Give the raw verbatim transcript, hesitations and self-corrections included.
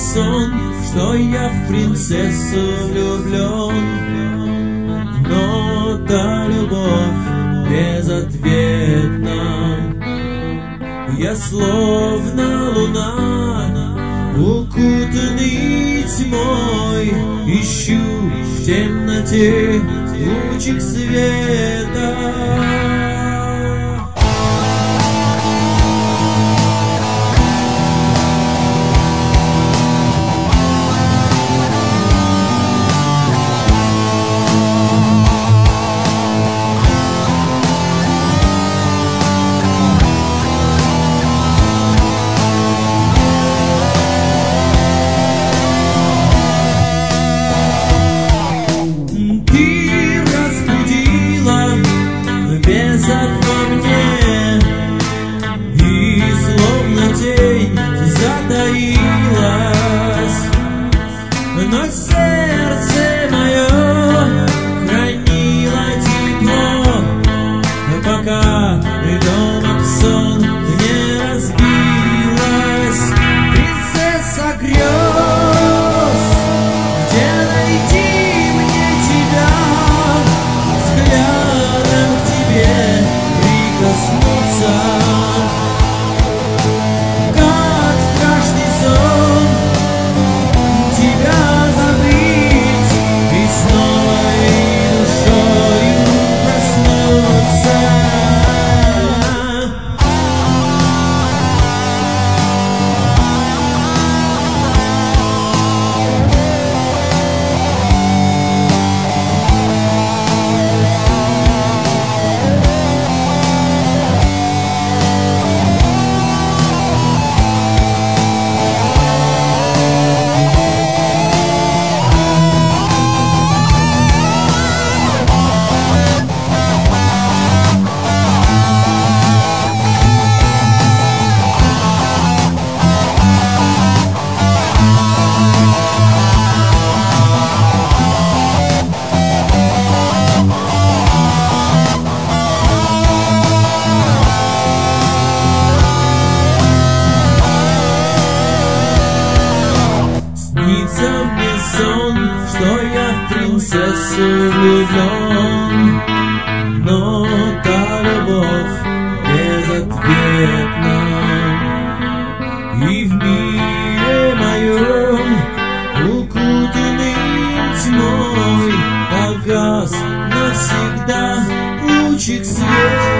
сон, что я в принцессу влюблен, но та любовь безответна. Я словно луна, укутанный тьмой, ищу в темноте лучик света. Во мне и словно тень затаилась, но сердце мое хранило тепло, пока ребенок в сон не разбилась. Принцесса грез, где найти мне тебя, взглядом к тебе коснуться, как страшный сон, тебя забыть и снова и душою проснуться. Снится мне сон, что я в принцессу влюблен, но та любовь безответна. И в мире моем, укутанный тьмой, погас навсегда лучик света.